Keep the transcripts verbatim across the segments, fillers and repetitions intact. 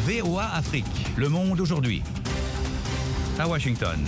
V O A Afrique. Le monde aujourd'hui. À Washington.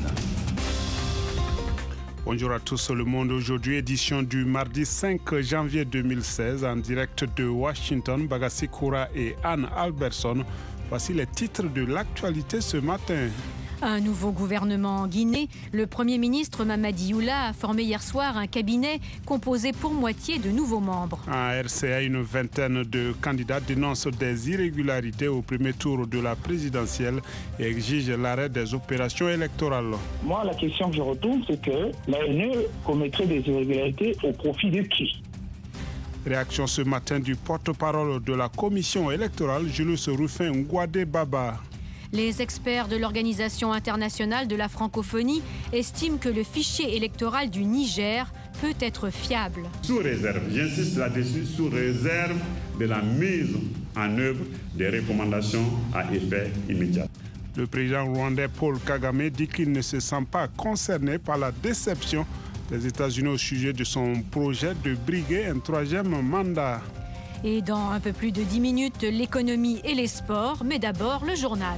Bonjour à tous, Le Monde aujourd'hui, édition du mardi cinq janvier deux mille seize, en direct de Washington. Bagassi Koura et Anne Albertson. Voici les titres de l'actualité ce matin. Un nouveau gouvernement en Guinée. Le Premier ministre Mamadi Youla a formé hier soir un cabinet composé pour moitié de nouveaux membres. En R C A, une vingtaine de candidats dénoncent des irrégularités au premier tour de la présidentielle et exigent l'arrêt des opérations électorales. Moi, la question que je retourne, c'est que l'A N E commettrait des irrégularités au profit de qui ? Réaction ce matin du porte-parole de la commission électorale, Julius Rufin Ngouadé Baba. Les experts de l'Organisation internationale de la francophonie estiment que le fichier électoral du Niger peut être fiable. Sous réserve, j'insiste là-dessus, sous réserve de la mise en œuvre des recommandations à effet immédiat. Le président rwandais Paul Kagame dit qu'il ne se sent pas concerné par la déception des États-Unis au sujet de son projet de briguer un troisième mandat. Et dans un peu plus de dix minutes, l'économie et les sports, mais d'abord le journal.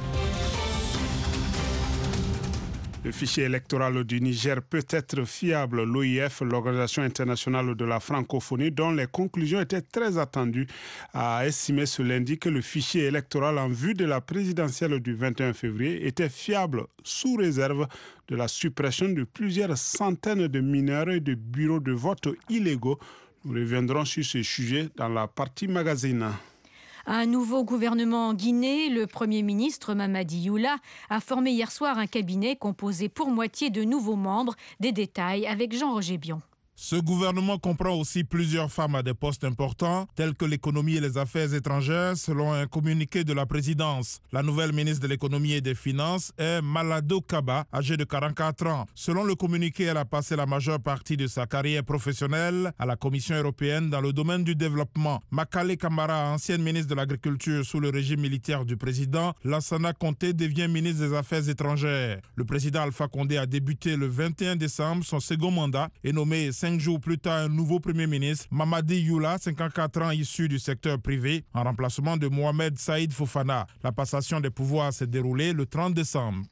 Le fichier électoral du Niger peut être fiable. L'O I F, l'Organisation internationale de la francophonie, dont les conclusions étaient très attendues, a estimé ce lundi que le fichier électoral en vue de la présidentielle du vingt et un février était fiable, sous réserve de la suppression de plusieurs centaines de mineurs et de bureaux de vote illégaux. Nous reviendrons sur ce sujet dans la partie magazine. Un nouveau gouvernement en Guinée, le Premier ministre Mamadi Youla a formé hier soir un cabinet composé pour moitié de nouveaux membres. Des détails avec Jean-Roger Bion. Ce gouvernement comprend aussi plusieurs femmes à des postes importants, tels que l'économie et les affaires étrangères, selon un communiqué de la présidence. La nouvelle ministre de l'économie et des finances est Malado Kaba, âgée de quarante-quatre ans. Selon le communiqué, elle a passé la majeure partie de sa carrière professionnelle à la Commission européenne dans le domaine du développement. Makale Kamara, ancienne ministre de l'Agriculture sous le régime militaire du président, Lansana Conté devient ministre des Affaires étrangères. Le président Alpha Condé a débuté le vingt et un décembre son second mandat et nommé cinq jours plus tard un nouveau Premier ministre, Mamadi Youla, cinquante-quatre ans, issu du secteur privé, en remplacement de Mohamed Saïd Fofana. La passation des pouvoirs s'est déroulée le trente décembre.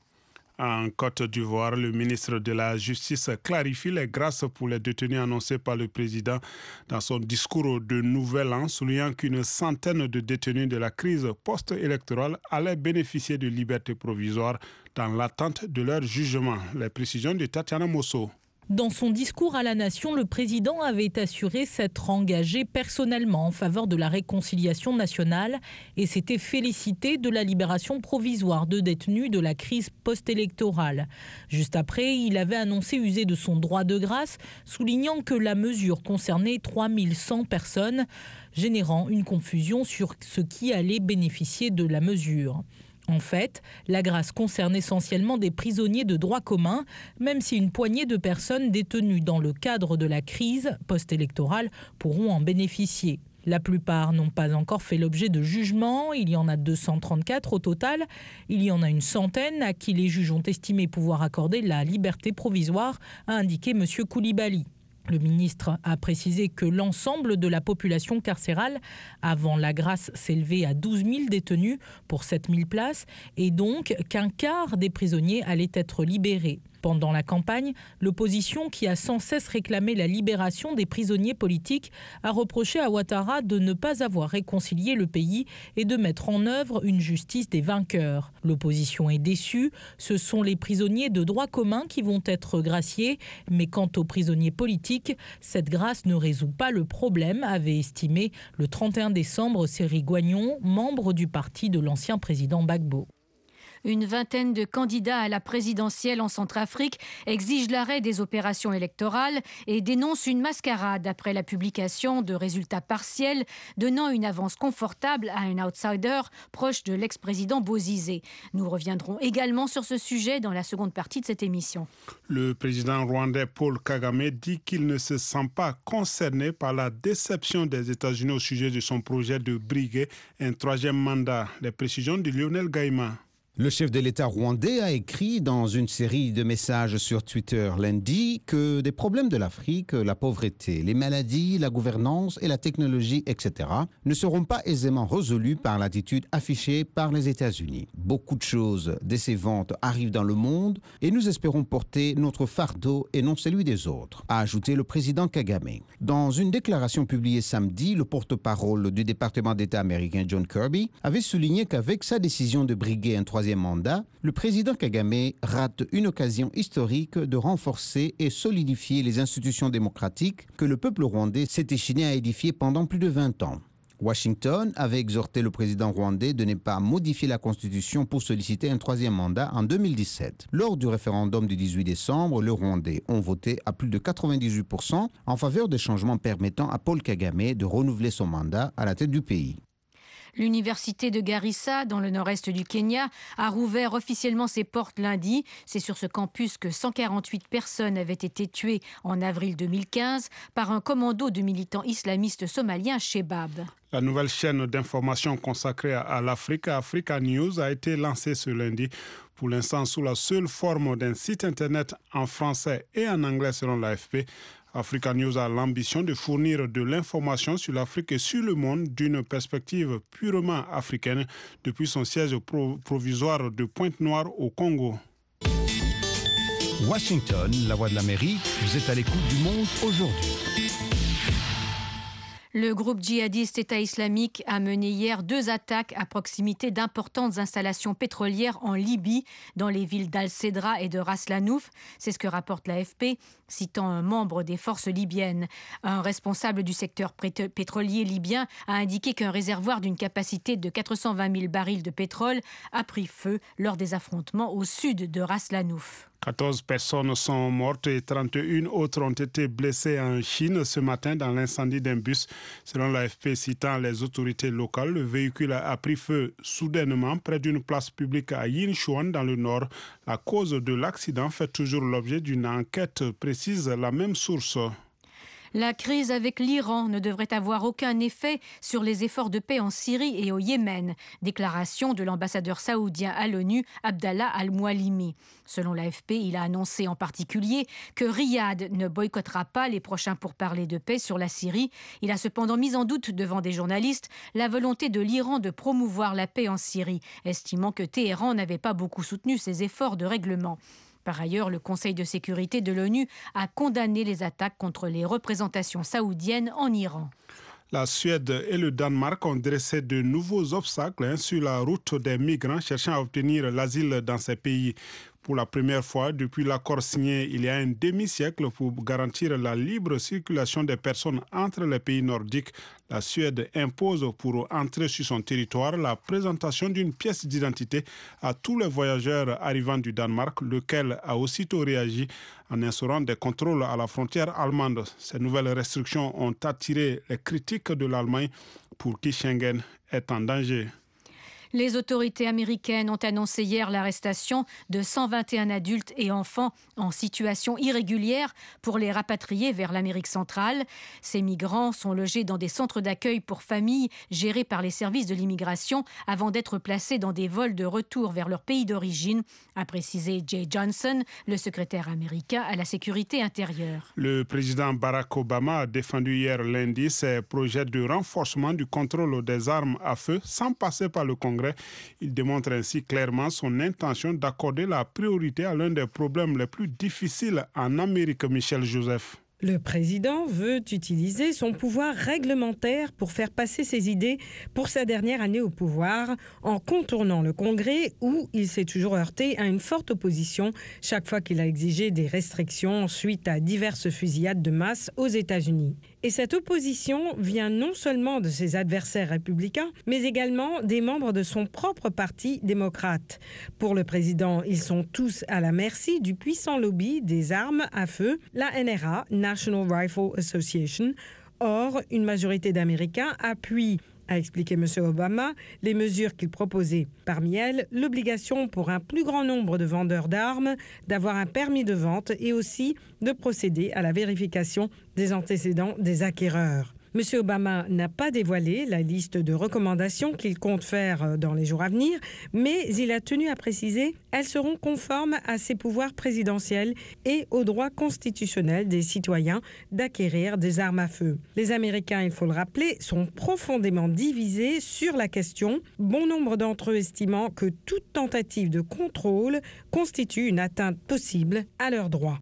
En Côte d'Ivoire, le ministre de la Justice clarifie les grâces pour les détenus annoncés par le président dans son discours de Nouvel An, soulignant qu'une centaine de détenus de la crise post-électorale allaient bénéficier de liberté provisoire dans l'attente de leur jugement. Les précisions de Tatiana Mosso. Dans son discours à la nation, le président avait assuré s'être engagé personnellement en faveur de la réconciliation nationale et s'était félicité de la libération provisoire de détenus de la crise post-électorale. Juste après, il avait annoncé user de son droit de grâce, soulignant que la mesure concernait trois mille cent personnes, générant une confusion sur ce qui allait bénéficier de la mesure. En fait, la grâce concerne essentiellement des prisonniers de droit commun, même si une poignée de personnes détenues dans le cadre de la crise post-électorale pourront en bénéficier. La plupart n'ont pas encore fait l'objet de jugement, il y en a deux cent trente-quatre au total. Il y en a une centaine à qui les juges ont estimé pouvoir accorder la liberté provisoire, a indiqué M. Koulibaly. Le ministre a précisé que l'ensemble de la population carcérale avant la grâce s'élevait à douze mille détenus pour sept mille places et donc qu'un quart des prisonniers allaient être libérés. Pendant la campagne, l'opposition, qui a sans cesse réclamé la libération des prisonniers politiques, a reproché à Ouattara de ne pas avoir réconcilié le pays et de mettre en œuvre une justice des vainqueurs. L'opposition est déçue, ce sont les prisonniers de droit commun qui vont être graciés, mais quant aux prisonniers politiques, cette grâce ne résout pas le problème, avait estimé le trente et un décembre Serry Goignon, membre du parti de l'ancien président Gbagbo. Une vingtaine de candidats à la présidentielle en Centrafrique exigent l'arrêt des opérations électorales et dénoncent une mascarade après la publication de résultats partiels donnant une avance confortable à un outsider proche de l'ex-président Bozizé. Nous reviendrons également sur ce sujet dans la seconde partie de cette émission. Le président rwandais Paul Kagame dit qu'il ne se sent pas concerné par la déception des États-Unis au sujet de son projet de briguer un troisième mandat. Les précisions de Lionel Gaïma. Le chef de l'État rwandais a écrit dans une série de messages sur Twitter lundi que des problèmes de l'Afrique, la pauvreté, les maladies, la gouvernance et la technologie, et cetera, ne seront pas aisément résolus par l'attitude affichée par les États-Unis. Beaucoup de choses décevantes arrivent dans le monde et nous espérons porter notre fardeau et non celui des autres, a ajouté le président Kagame. Dans une déclaration publiée samedi, le porte-parole du département d'État américain John Kirby avait souligné qu'avec sa décision de briguer un troisième mandat, le président Kagame rate une occasion historique de renforcer et solidifier les institutions démocratiques que le peuple rwandais s'est échiné à édifier pendant plus de vingt ans. Washington avait exhorté le président rwandais de ne pas modifier la Constitution pour solliciter un troisième mandat en deux mille dix-sept. Lors du référendum du dix-huit décembre, les Rwandais ont voté à plus de quatre-vingt-dix-huit pour cent en faveur des changements permettant à Paul Kagame de renouveler son mandat à la tête du pays. L'université de Garissa, dans le nord-est du Kenya, a rouvert officiellement ses portes lundi. C'est sur ce campus que cent quarante-huit personnes avaient été tuées en avril deux mille quinze par un commando de militants islamistes somaliens, Shebab. La nouvelle chaîne d'information consacrée à l'Afrique, Africa News, a été lancée ce lundi, pour l'instant sous la seule forme d'un site internet en français et en anglais selon l'A F P. Africa News a l'ambition de fournir de l'information sur l'Afrique et sur le monde d'une perspective purement africaine depuis son siège pro- provisoire de Pointe-Noire au Congo. Washington, la voix de l'Amérique, vous êtes à l'écoute du monde aujourd'hui. Le groupe djihadiste État islamique a mené hier deux attaques à proximité d'importantes installations pétrolières en Libye, dans les villes d'Al-Cedra et de Ras Lanouf. C'est ce que rapporte l'A F P, citant un membre des forces libyennes. Un responsable du secteur pétrolier libyen a indiqué qu'un réservoir d'une capacité de quatre cent vingt mille barils de pétrole a pris feu lors des affrontements au sud de Ras Lanouf. quatorze personnes sont mortes et trente et une autres ont été blessées en Chine ce matin dans l'incendie d'un bus. Selon l'A F P citant les autorités locales, le véhicule a pris feu soudainement près d'une place publique à Yinchuan dans le nord. La cause de l'accident fait toujours l'objet d'une enquête, précise la même source. La crise avec l'Iran ne devrait avoir aucun effet sur les efforts de paix en Syrie et au Yémen. Déclaration de l'ambassadeur saoudien à l'ONU, Abdallah Al-Moualimi. Selon l'A F P, il a annoncé en particulier que Riyad ne boycottera pas les prochains pourparlers de paix sur la Syrie. Il a cependant mis en doute devant des journalistes la volonté de l'Iran de promouvoir la paix en Syrie, estimant que Téhéran n'avait pas beaucoup soutenu ses efforts de règlement. Par ailleurs, le Conseil de sécurité de l'ONU a condamné les attaques contre les représentations saoudiennes en Iran. La Suède et le Danemark ont dressé de nouveaux obstacles hein, sur la route des migrants cherchant à obtenir l'asile dans ces pays. Pour la première fois depuis l'accord signé il y a un demi-siècle pour garantir la libre circulation des personnes entre les pays nordiques, la Suède impose pour entrer sur son territoire la présentation d'une pièce d'identité à tous les voyageurs arrivant du Danemark, lequel a aussitôt réagi en instaurant des contrôles à la frontière allemande. Ces nouvelles restrictions ont attiré les critiques de l'Allemagne pour qui Schengen est en danger. Les autorités américaines ont annoncé hier l'arrestation de cent vingt et un adultes et enfants en situation irrégulière pour les rapatrier vers l'Amérique centrale. Ces migrants sont logés dans des centres d'accueil pour familles gérés par les services de l'immigration avant d'être placés dans des vols de retour vers leur pays d'origine, a précisé Jay Johnson, le secrétaire américain à la sécurité intérieure. Le président Barack Obama a défendu hier lundi ses projets de renforcement du contrôle des armes à feu sans passer par le Congrès. Il démontre ainsi clairement son intention d'accorder la priorité à l'un des problèmes les plus difficiles en Amérique, Michel Joseph. Le président veut utiliser son pouvoir réglementaire pour faire passer ses idées pour sa dernière année au pouvoir, en contournant le Congrès où il s'est toujours heurté à une forte opposition chaque fois qu'il a exigé des restrictions suite à diverses fusillades de masse aux États-Unis. Et cette opposition vient non seulement de ses adversaires républicains, mais également des membres de son propre parti démocrate. Pour le président, ils sont tous à la merci du puissant lobby des armes à feu, la N R A, National Rifle Association. Or, une majorité d'Américains appuient, a expliqué M. Obama, les mesures qu'il proposait. Parmi elles, l'obligation pour un plus grand nombre de vendeurs d'armes d'avoir un permis de vente et aussi de procéder à la vérification des antécédents des acquéreurs. M. Obama n'a pas dévoilé la liste de recommandations qu'il compte faire dans les jours à venir, mais il a tenu à préciser qu'elles seront conformes à ses pouvoirs présidentiels et aux droits constitutionnels des citoyens d'acquérir des armes à feu. Les Américains, il faut le rappeler, sont profondément divisés sur la question, bon nombre d'entre eux estimant que toute tentative de contrôle constitue une atteinte possible à leurs droits.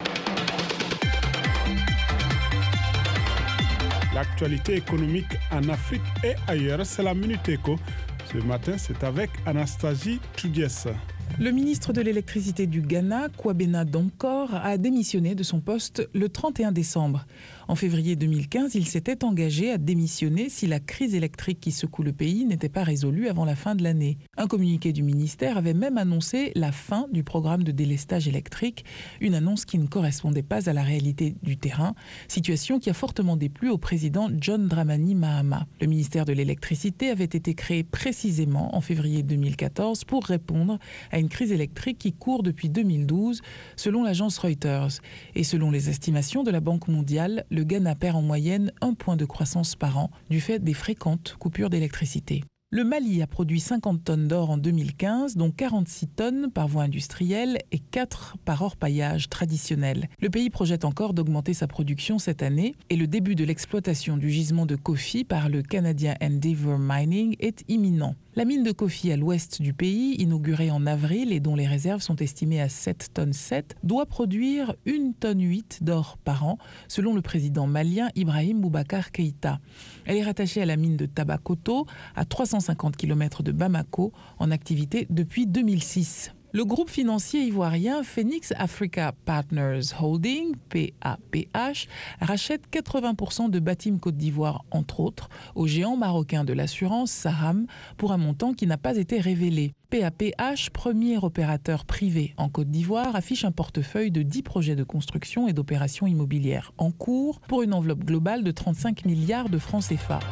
L'actualité économique en Afrique et ailleurs, c'est la Minute Éco. Ce matin, c'est avec Anastasie Toudiès. Le ministre de l'électricité du Ghana, Kwabena Donkor, a démissionné de son poste le trente et un décembre. En février deux mille quinze, il s'était engagé à démissionner si la crise électrique qui secoue le pays n'était pas résolue avant la fin de l'année. Un communiqué du ministère avait même annoncé la fin du programme de délestage électrique, une annonce qui ne correspondait pas à la réalité du terrain, situation qui a fortement déplu au président John Dramani Mahama. Le ministère de l'électricité avait été créé précisément en février deux mille quatorze pour répondre à une crise électrique qui court depuis deux mille douze, selon l'agence Reuters. Et selon les estimations de la Banque mondiale, le Ghana perd en moyenne un point de croissance par an du fait des fréquentes coupures d'électricité. Le Mali a produit cinquante tonnes d'or en deux mille quinze, dont quarante-six tonnes par voie industrielle et quatre par orpaillage traditionnel. Le pays projette encore d'augmenter sa production cette année et le début de l'exploitation du gisement de Kofi par le Canadien Endeavour Mining est imminent. La mine de Kofi à l'ouest du pays, inaugurée en avril et dont les réserves sont estimées à sept tonnes sept, doit produire une tonne huit d'or par an, selon le président malien Ibrahim Boubacar Keïta. Elle est rattachée à la mine de Tabakoto, à trois cent cinquante kilomètres de Bamako, en activité depuis deux mille six. Le groupe financier ivoirien Phoenix Africa Partners Holding, P A P H, rachète quatre-vingts pour cent de Batim Côte d'Ivoire, entre autres, au géant marocain de l'assurance Saham, pour un montant qui n'a pas été révélé. P A P H, premier opérateur privé en Côte d'Ivoire, affiche un portefeuille de dix projets de construction et d'opérations immobilières en cours pour une enveloppe globale de trente-cinq milliards de francs C F A.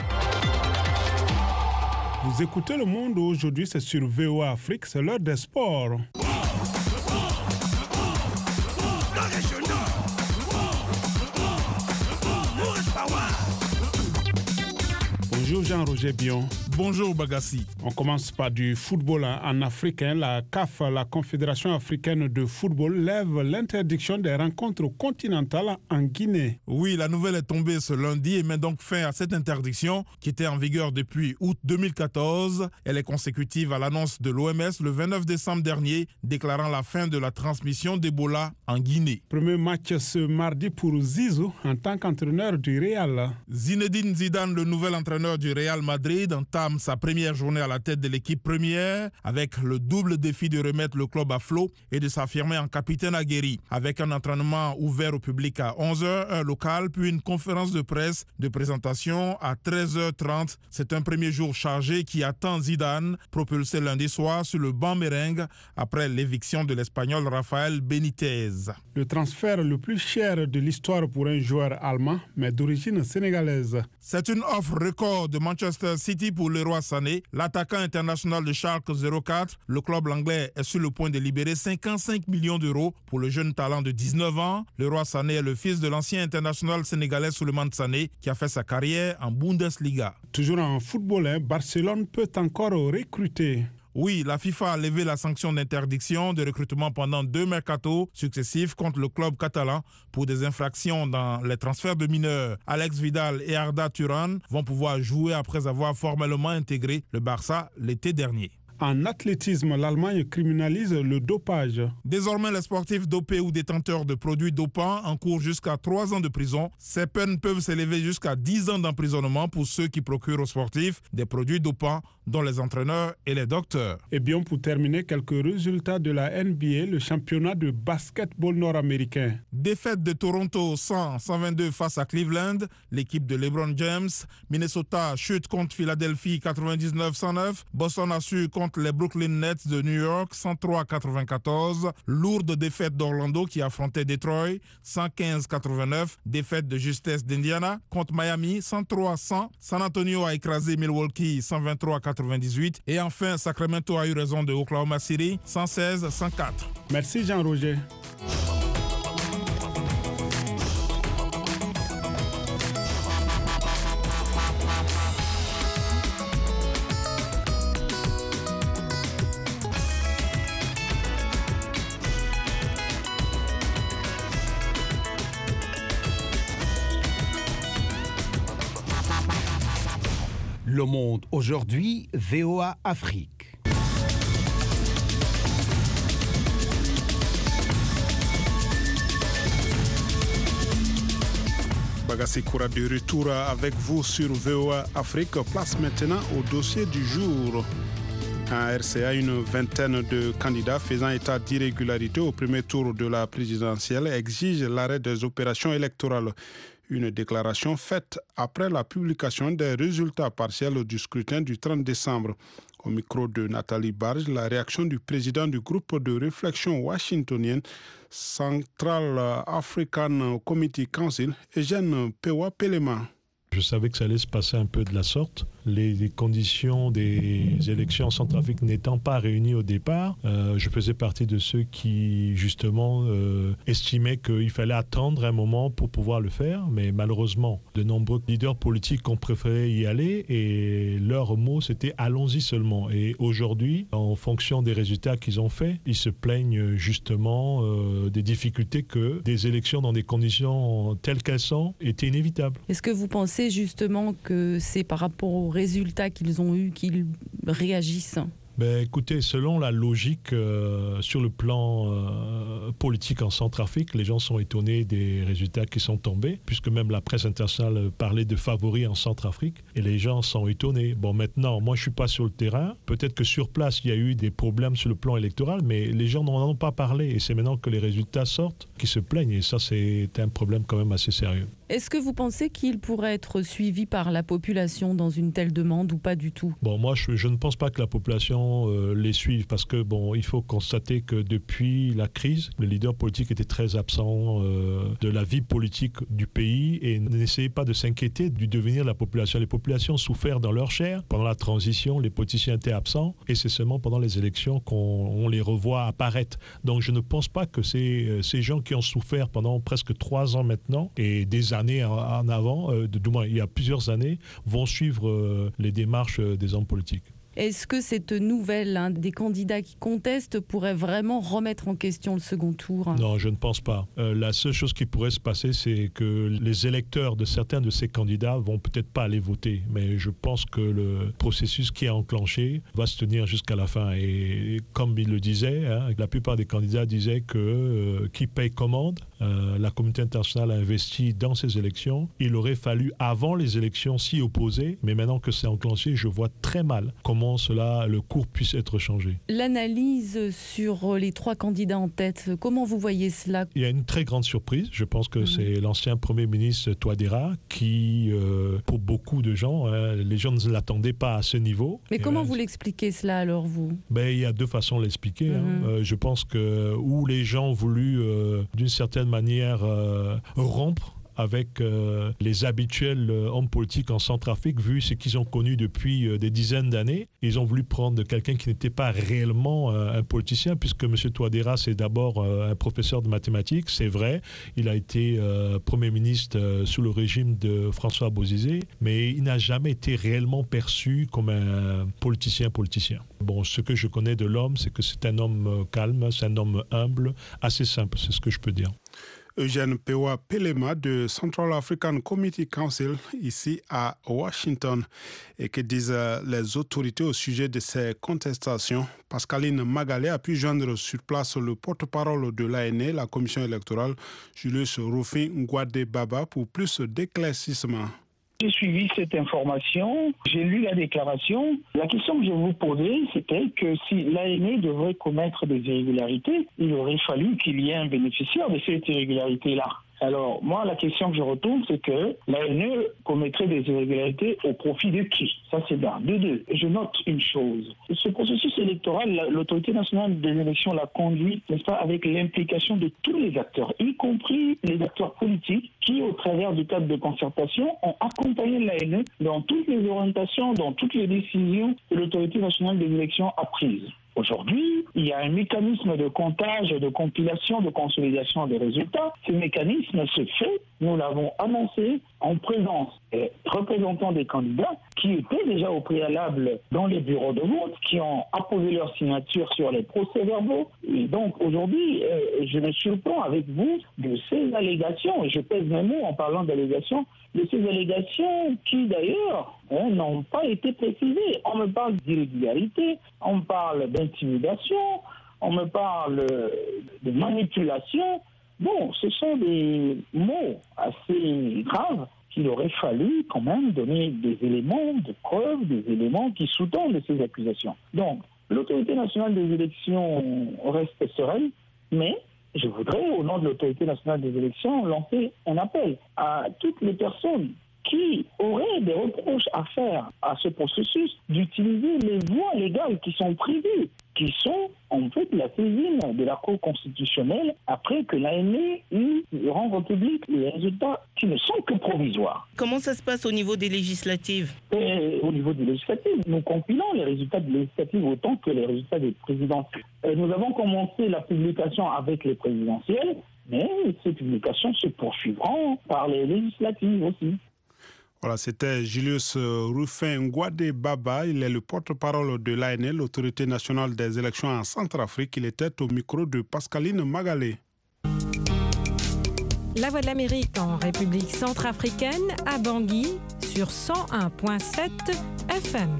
Vous écoutez Le Monde aujourd'hui, c'est sur V O A Afrique, c'est l'heure des sports. Bonjour Jean-Roger Bion. Bonjour Bagassi. On commence par du football en Afrique. La C A F, la Confédération africaine de football, lève l'interdiction des rencontres continentales en Guinée. Oui, la nouvelle est tombée ce lundi et met donc fin à cette interdiction qui était en vigueur depuis août deux mille quatorze. Elle est consécutive à l'annonce de l'O M S le vingt-neuf décembre dernier, déclarant la fin de la transmission d'Ebola en Guinée. Premier match ce mardi pour Zizou en tant qu'entraîneur du Real. Zinedine Zidane, le nouvel entraîneur du Real Madrid, entame sa première journée à la tête de l'équipe première avec le double défi de remettre le club à flot et de s'affirmer en capitaine aguerri. Avec un entraînement ouvert au public à onze heures, heure locale, puis une conférence de presse de présentation à treize heures trente. C'est un premier jour chargé qui attend Zidane, propulsé lundi soir sur le banc merengue après l'éviction de l'Espagnol Rafael Benitez. Le transfert le plus cher de l'histoire pour un joueur allemand, mais d'origine sénégalaise. C'est une offre record de Manchester City pour Leroy Sané, l'attaquant international de Schalke zéro quatre. Le club anglais est sur le point de libérer cinquante-cinq millions d'euros pour le jeune talent de dix-neuf ans. Leroy Sané est le fils de l'ancien international sénégalais Souleymane Sané qui a fait sa carrière en Bundesliga. Toujours en football, hein, Barcelone peut encore recruter. Oui, la FIFA a levé la sanction d'interdiction de recrutement pendant deux mercatos successifs contre le club catalan pour des infractions dans les transferts de mineurs. Alex Vidal et Arda Turan vont pouvoir jouer après avoir formellement intégré le Barça l'été dernier. En athlétisme, l'Allemagne criminalise le dopage. Désormais, les sportifs dopés ou détenteurs de produits dopants encourent jusqu'à trois ans de prison. Ces peines peuvent s'élever jusqu'à dix ans d'emprisonnement pour ceux qui procurent aux sportifs des produits dopants, dont les entraîneurs et les docteurs. Et bien, pour terminer, quelques résultats de la N B A, le championnat de basketball nord-américain. Défaite de Toronto cent à cent vingt-deux face à Cleveland, l'équipe de LeBron James. Minnesota chute contre Philadelphie quatre-vingt-dix-neuf à cent neuf. Boston a su contre les Brooklyn Nets de New York cent trois à quatre-vingt-quatorze. Lourde défaite d'Orlando qui affrontait Detroit cent quinze à quatre-vingt-neuf. Défaite de justesse d'Indiana contre Miami cent trois à cent. San Antonio a écrasé Milwaukee cent vingt-trois à quatre-vingt-dix-huit. Et enfin, Sacramento a eu raison de Oklahoma City cent seize à cent quatre. Merci Jean-Roger. Le Monde aujourd'hui, V O A Afrique. Bagassi Koura de retour avec vous sur V O A Afrique. Place maintenant au dossier du jour. En R C A, une vingtaine de candidats faisant état d'irrégularité au premier tour de la présidentielle exigent l'arrêt des opérations électorales. Une déclaration faite après la publication des résultats partiels du scrutin du trente décembre. Au micro de Nathalie Barge, la réaction du président du groupe de réflexion washingtonienne Central African Committee Council, Eugène Pewa Pelema. Je savais que ça allait se passer un peu de la sorte. Les, les conditions des élections en Centrafrique n'étant pas réunies au départ, euh, je faisais partie de ceux qui, justement, euh, estimaient qu'il fallait attendre un moment pour pouvoir le faire. Mais malheureusement, de nombreux leaders politiques ont préféré y aller et leur mot, c'était « allons-y seulement ». Et aujourd'hui, en fonction des résultats qu'ils ont faits, ils se plaignent justement euh, des difficultés que des élections dans des conditions telles qu'elles sont étaient inévitables. Est-ce que vous pensez justement que c'est par rapport aux résultats qu'ils ont eus qu'ils réagissent ? Ben, écoutez, selon la logique euh, sur le plan euh, politique en Centrafrique, les gens sont étonnés des résultats qui sont tombés, puisque même la presse internationale parlait de favoris en Centrafrique, et les gens sont étonnés. Bon, maintenant, moi je ne suis pas sur le terrain, peut-être que sur place il y a eu des problèmes sur le plan électoral, mais les gens n'en ont pas parlé, et c'est maintenant que les résultats sortent qu'ils se plaignent, et ça c'est un problème quand même assez sérieux. Est-ce que vous pensez qu'il pourrait être suivi par la population dans une telle demande ou pas du tout ? Bon, moi, je, je ne pense pas que la population euh, les suive parce que, bon, il faut constater que depuis la crise, les leaders politiques étaient très absents euh, de la vie politique du pays et n'essayaient pas de s'inquiéter du devenir de la population. Les populations ont souffert dans leur chair. Pendant la transition, les politiciens étaient absents et c'est seulement pendant les élections qu'on on les revoit apparaître. Donc, je ne pense pas que ces, ces gens qui ont souffert pendant presque trois ans maintenant et des années en avant, euh, du moins il y a plusieurs années, vont suivre euh, les démarches euh, des hommes politiques. Est-ce que cette nouvelle hein, des candidats qui contestent pourrait vraiment remettre en question le second tour ? Non, je ne pense pas. Euh, la seule chose qui pourrait se passer, c'est que les électeurs de certains de ces candidats vont peut-être pas aller voter. Mais je pense que le processus qui est enclenché va se tenir jusqu'à la fin. Et comme il le disait, hein, la plupart des candidats disaient que euh, qui paye commande. Euh, la communauté internationale a investi dans ces élections. Il aurait fallu, avant les élections, s'y opposer. Mais maintenant que c'est enclenché, je vois très mal comment cela, le cours puisse être changé. L'analyse sur les trois candidats en tête, comment vous voyez cela ? Il y a une très grande surprise. Je pense que mmh. c'est l'ancien Premier ministre Touadéra qui, euh, pour beaucoup de gens, hein, les gens ne l'attendaient pas à ce niveau. Mais Et comment euh, vous l'expliquez cela alors, vous ? Ben, il y a deux façons de l'expliquer. Mmh. Hein. Euh, je pense que où les gens ont voulu, euh, d'une certaine manière, euh, rompre avec euh, les habituels euh, hommes politiques en Centrafrique, vu ce qu'ils ont connu depuis euh, des dizaines d'années. Ils ont voulu prendre quelqu'un qui n'était pas réellement euh, un politicien, puisque M. Touadéra, c'est d'abord euh, un professeur de mathématiques, c'est vrai. Il a été euh, Premier ministre euh, sous le régime de François Bozizé, mais il n'a jamais été réellement perçu comme un politicien-politicien. Bon, ce que je connais de l'homme, c'est que c'est un homme euh, calme, c'est un homme humble, assez simple, c'est ce que je peux dire. Eugène Pewa Pelema de Central African Committee Council ici à Washington. Et que disent les autorités au sujet de ces contestations? Pascaline Magalé a pu joindre sur place le porte-parole de l'A N E, la commission électorale, Julius Rufin Ngwadebaba, pour plus d'éclaircissements. J'ai suivi cette information, j'ai lu la déclaration. La question que je vous posais, c'était que si l'A N E devrait commettre des irrégularités, il aurait fallu qu'il y ait un bénéficiaire de cette irrégularité-là. Alors, moi, la question que je retourne, c'est que l'A N E commettrait des irrégularités au profit de qui? Ça, c'est d'un. De deux, je note une chose. Ce processus électoral, l'autorité nationale des élections l'a conduit, n'est-ce pas, avec l'implication de tous les acteurs, y compris les acteurs politiques qui, au travers du cadre de concertation, ont accompagné l'A N E dans toutes les orientations, dans toutes les décisions que l'autorité nationale des élections a prises. Aujourd'hui, il y a un mécanisme de comptage, de compilation, de consolidation des résultats. Ce mécanisme se fait, nous l'avons annoncé, en présence des représentants des candidats qui étaient déjà au préalable dans les bureaux de vote, qui ont apposé leur signature sur les procès-verbaux. Et donc aujourd'hui, euh, je me surprends avec vous de ces allégations, et je pèse mes mots en parlant d'allégations, de ces allégations qui d'ailleurs hein, n'ont pas été précisés. On me parle d'irrégularité, on me parle d'intimidation, on me parle de manipulation. Bon, ce sont des mots assez graves qu'il aurait fallu quand même donner des éléments de preuve, des éléments qui sous-tendent ces accusations. Donc, l'autorité nationale des élections reste sereine, mais je voudrais, au nom de l'autorité nationale des élections, lancer un appel à toutes les personnes qui auraient des reproches à faire à ce processus d'utiliser les voies légales qui sont prévues, qui sont en fait la saisine de la Cour constitutionnelle après que l'A N E eut rendu public les résultats qui ne sont que provisoires. Comment ça se passe au niveau des législatives? Et au niveau des législatives, nous compilons les résultats des législatives autant que les résultats des présidentielles. Et nous avons commencé la publication avec les présidentielles, mais ces publications se poursuivront par les législatives aussi. Voilà, c'était Julius Rufin Ngouade Baba. Il est le porte-parole de l'A N E, l'autorité nationale des élections en Centrafrique. Il était au micro de Pascaline Magalé. La Voix de l'Amérique en République centrafricaine, à Bangui, sur cent un virgule sept F M.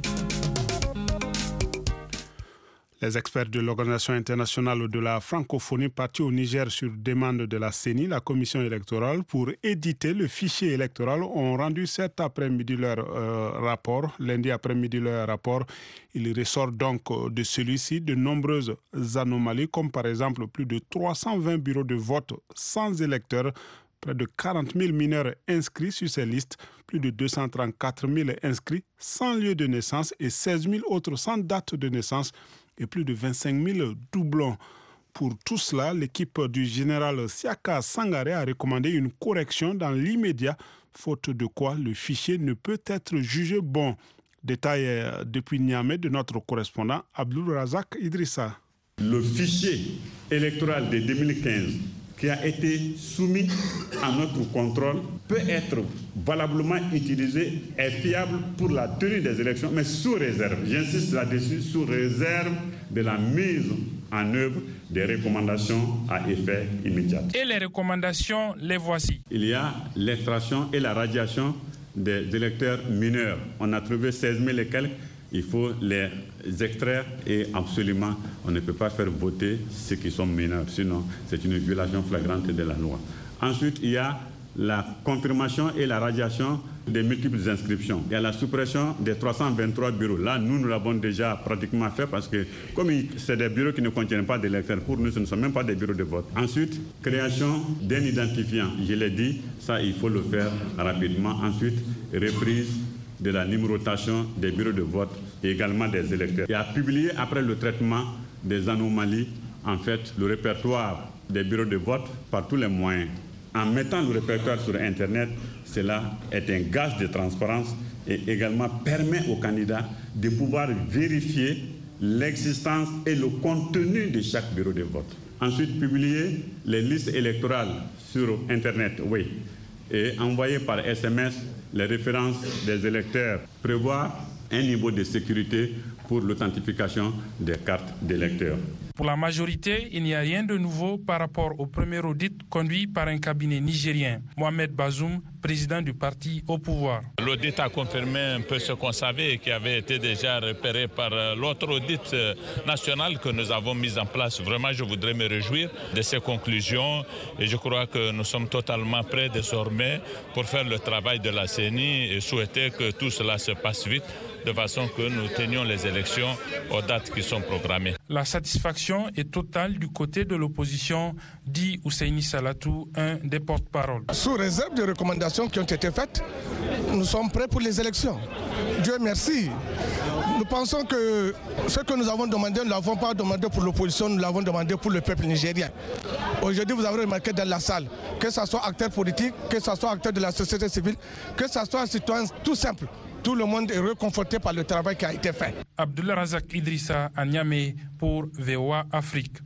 Les experts de l'Organisation internationale de la francophonie partis au Niger sur demande de la C E N I, la commission électorale, pour éditer le fichier électoral, ont rendu cet après-midi leur euh, rapport. Lundi après-midi leur rapport. Il ressort donc de celui-ci de nombreuses anomalies, comme par exemple plus de trois cent vingt bureaux de vote sans électeurs, près de quarante mille mineurs inscrits sur ces listes, plus de deux cent trente-quatre mille inscrits sans lieu de naissance et seize mille autres sans date de naissance, et plus de vingt-cinq mille doublons. Pour tout cela, l'équipe du général Siaka Sangaré a recommandé une correction dans l'immédiat, faute de quoi le fichier ne peut être jugé bon. Détail depuis Niamey de notre correspondant Abdul Razak Idrissa. Le fichier électoral de deux mille quinze qui a été soumis à notre contrôle peut être valablement utilisé et fiable pour la tenue des élections, mais sous réserve, j'insiste là-dessus, sous réserve de la mise en œuvre des recommandations à effet immédiat. Et les recommandations, les voici. Il y a l'extraction et la radiation des électeurs mineurs. On a trouvé seize mille et quelques. Il faut les extraire et absolument, on ne peut pas faire voter ceux qui sont mineurs. Sinon, c'est une violation flagrante de la loi. Ensuite, il y a la confirmation et la radiation des multiples inscriptions. Il y a la suppression des trois cent vingt-trois bureaux. Là, nous, nous l'avons déjà pratiquement fait parce que comme c'est des bureaux qui ne contiennent pas d'électeurs, pour nous, ce ne sont même pas des bureaux de vote. Ensuite, création d'un identifiant. Je l'ai dit, ça, il faut le faire rapidement. Ensuite, reprise de la numérotation des bureaux de vote et également des électeurs. Et à publier après le traitement des anomalies, en fait, le répertoire des bureaux de vote par tous les moyens. En mettant le répertoire sur Internet, cela est un gage de transparence et également permet aux candidats de pouvoir vérifier l'existence et le contenu de chaque bureau de vote. Ensuite, publier les listes électorales sur Internet, oui, et envoyer par S M S les références des électeurs, prévoir un niveau de sécurité pour l'authentification des cartes d'électeurs. Pour la majorité, il n'y a rien de nouveau par rapport au premier audit conduit par un cabinet nigérien. Mohamed Bazoum, président du parti au pouvoir. L'audit a confirmé un peu ce qu'on savait et qui avait été déjà repéré par l'autre audit national que nous avons mis en place. Vraiment, je voudrais me réjouir de ces conclusions et je crois que nous sommes totalement prêts désormais pour faire le travail de la C E N I et souhaiter que tout cela se passe vite de façon que nous tenions les élections aux dates qui sont programmées. La satisfaction est totale du côté de l'opposition, dit Ousseini Salatou, un des porte-parole. Sous réserve des recommandations qui ont été faites, nous sommes prêts pour les élections. Dieu merci. Nous pensons que ce que nous avons demandé, nous ne l'avons pas demandé pour l'opposition, nous l'avons demandé pour le peuple nigérien. Aujourd'hui, vous avez remarqué dans la salle, que ce soit acteurs politiques, que ce soit acteurs de la société civile, que ce soit citoyens tout simple. Tout le monde est réconforté par le travail qui a été fait. Abdullah Razak Idrissa à Niamey pour V O A Afrique.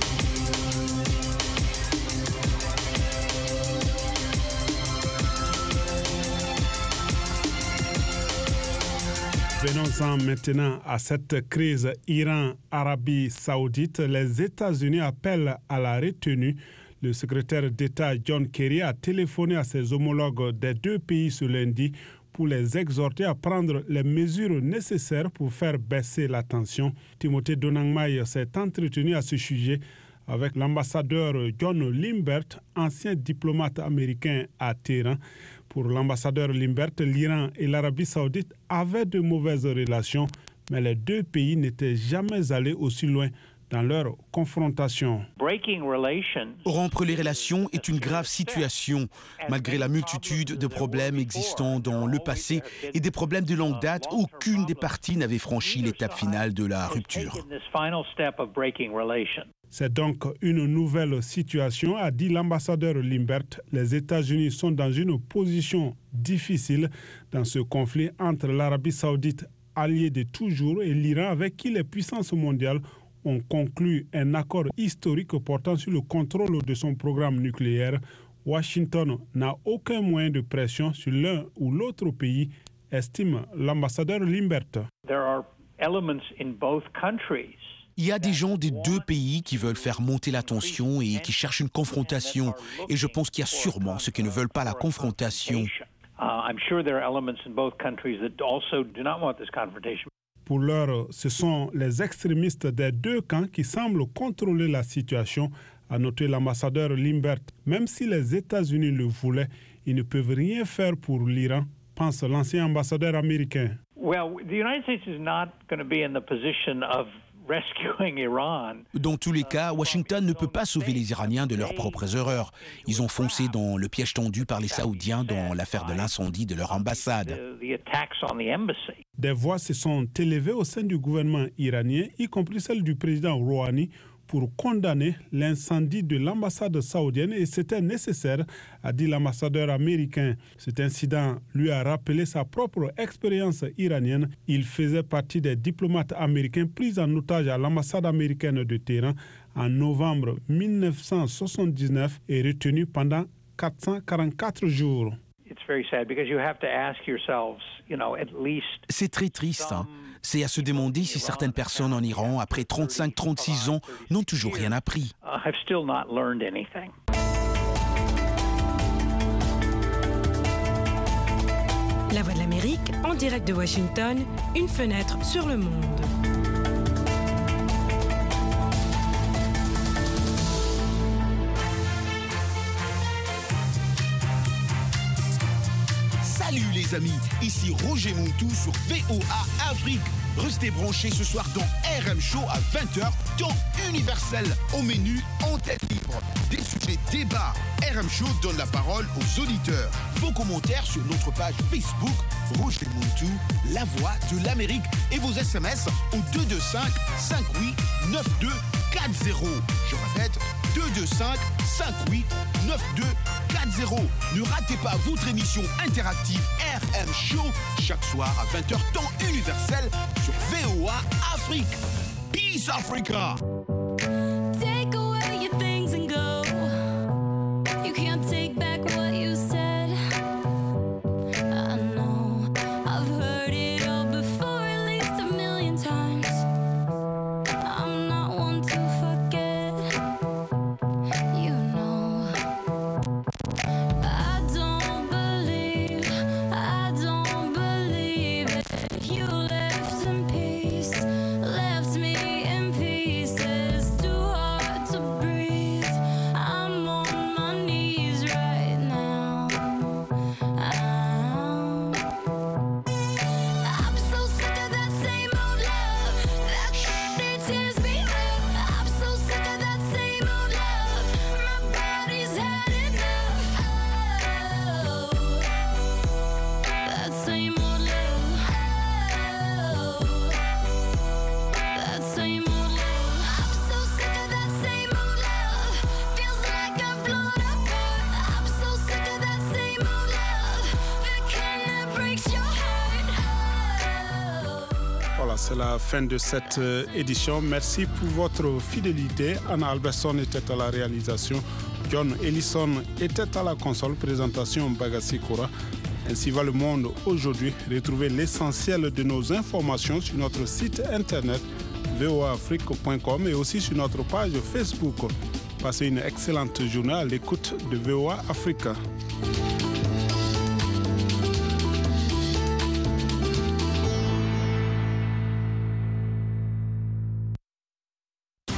Venons-en maintenant à cette crise Iran-Arabie Saoudite. Les États-Unis appellent à la retenue. Le secrétaire d'État John Kerry a téléphoné à ses homologues des deux pays ce lundi pour les exhorter à prendre les mesures nécessaires pour faire baisser la tension. Timothée Donangmai s'est entretenu à ce sujet avec l'ambassadeur John Limbert, ancien diplomate américain à Téhéran. Pour l'ambassadeur Limbert, l'Iran et l'Arabie saoudite avaient de mauvaises relations, mais les deux pays n'étaient jamais allés aussi loin dans leur confrontation. Rompre les relations est une grave situation, malgré la multitude de problèmes existants dans le passé et des problèmes de longue date. Aucune des parties n'avait franchi l'étape finale de la rupture. C'est donc une nouvelle situation, a dit l'ambassadeur Limbert. Les États-Unis sont dans une position difficile dans ce conflit entre l'Arabie saoudite, alliée de toujours, et l'Iran, avec qui les puissances mondiales ont conclu un accord historique portant sur le contrôle de son programme nucléaire. Washington n'a aucun moyen de pression sur l'un ou l'autre pays, estime l'ambassadeur Limbert. Il y a des gens des deux pays qui veulent faire monter la tension et qui cherchent une confrontation. Et je pense qu'il y a sûrement ceux qui ne veulent pas la confrontation. Pour l'heure, ce sont les extrémistes des deux camps qui semblent contrôler la situation, a noté l'ambassadeur Limbert. Même si les États-Unis le voulaient, ils ne peuvent rien faire pour l'Iran, pense l'ancien ambassadeur américain. Well, the United States is not going to be in the position of Dans tous les cas, Washington ne peut pas sauver les Iraniens de leurs propres erreurs. Ils ont foncé dans le piège tendu par les Saoudiens dans l'affaire de l'incendie de leur ambassade. Des voix se sont élevées au sein du gouvernement iranien, y compris celle du président Rouhani, pour condamner l'incendie de l'ambassade saoudienne, et c'était nécessaire, a dit l'ambassadeur américain. Cet incident lui a rappelé sa propre expérience iranienne. Il faisait partie des diplomates américains pris en otage à l'ambassade américaine de Téhéran en novembre mille neuf cent soixante-dix-neuf et retenu pendant quatre cent quarante-quatre jours. C'est très triste. Hein. C'est à se demander si certaines personnes en Iran, après trente-cinq trente-six ans, n'ont toujours rien appris. La Voix de l'Amérique, en direct de Washington, une fenêtre sur le monde. Salut les amis, ici Roger Montou sur V O A Afrique. Restez branchés ce soir dans R M Show à vingt heures, temps universel. Au menu, antenne libre, des sujets débats. R M Show donne la parole aux auditeurs. Vos commentaires sur notre page Facebook, Roger Montou, la voix de l'Amérique. Et vos S M S au deux deux cinq, cinq huit, neuf deux quatre zéro. Je répète, deux deux cinq, cinq huit, neuf deux quatre zéro. Ne ratez pas votre émission interactive R M Show chaque soir à vingt heures, temps universel sur V O A Afrique. Peace Africa! Take away your things and go. You can't take back what you said. I know I've heard it all before, at least a million times. I'm not one to forget. You know I don't believe, I don't believe it. You left in peace, left me in pieces. Too hard to breathe. I'm on my knees right now. I'm, I'm so sick of that same old love, that that tears me up. I'm so sick of that same old love. My body's had enough. Oh, that same old love. Oh, that same old love. I'm so sick of that same old love. Feels like I've blown apart. I'm so sick of that same old love. The kind that breaks your heart. Voilà, c'est la fin de cette euh, édition. Merci pour votre fidélité. Anna Alberson était à la réalisation. John Ellison était à la console. Présentation Bagassi Koura. Ainsi va le monde aujourd'hui. Retrouvez l'essentiel de nos informations sur notre site internet v o a afrique point com et aussi sur notre page Facebook. Passez une excellente journée à l'écoute de V O A Africa.